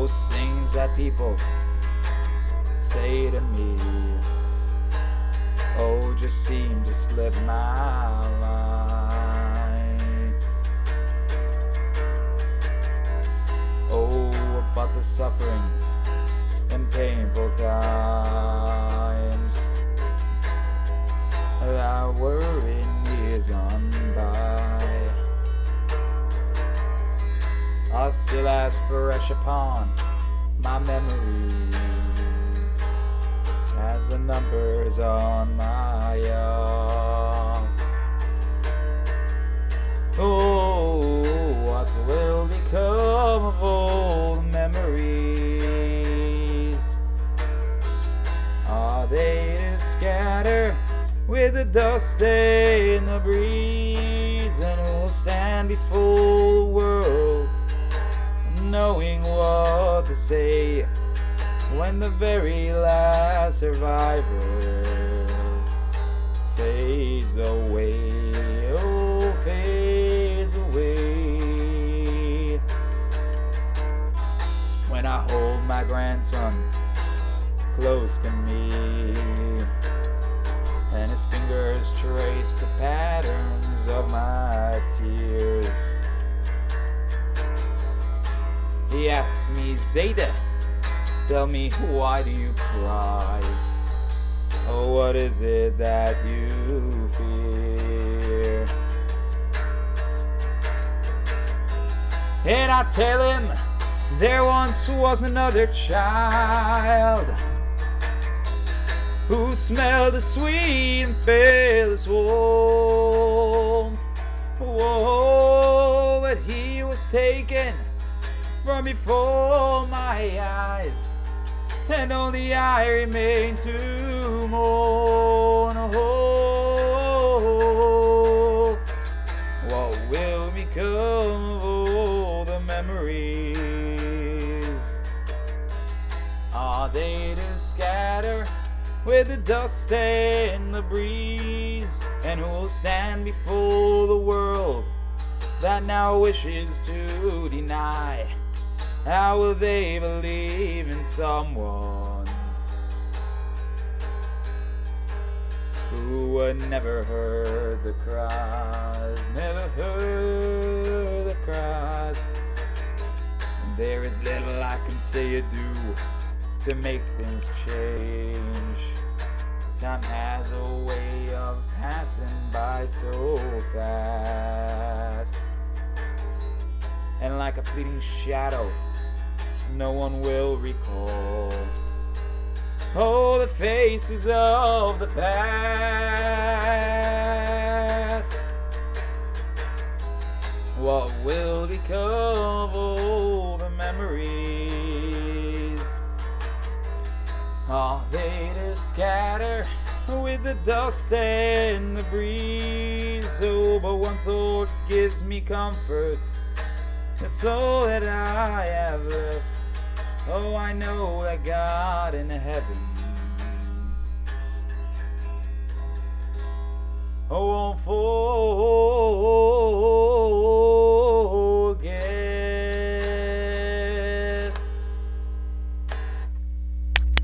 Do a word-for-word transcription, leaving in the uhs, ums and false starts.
Most things that people say to me, oh, just seem to slip my mind. Oh, about the sufferings and painful times that were in years gone by are still as fresh upon my memories as the numbers on my arm. Oh, what will become of all the memories? Are they to scatter with the dust in the breeze, and will stand before the world knowing what to say when the very last survivor fades away? Oh, fades away. When I hold my grandson close to me and his fingers trace the patterns of my tears, he asks me, Zeta, tell me, why do you cry? Oh, what is it that you fear? And I tell him, there once was another child who smelled the sweet and fearless warmth. Whoa, but he was taken from before my eyes, and only I remain to mourn. Oh, what will become of all the memories? Are they to scatter with the dust and the breeze? And who will stand before the world that now wishes to deny? How will they believe in someone who had never heard the cries, never heard the cries? And there is little I can say or do to make things change. Time has a way of passing by so fast, and like a fleeting shadow, no one will recall oh, the faces of the past. What will become of all the memories? Are they to scatter with the dust and the breeze? Oh, but one thought gives me comfort, that's all that I have left. Oh, I know that God in heaven oh, won't fall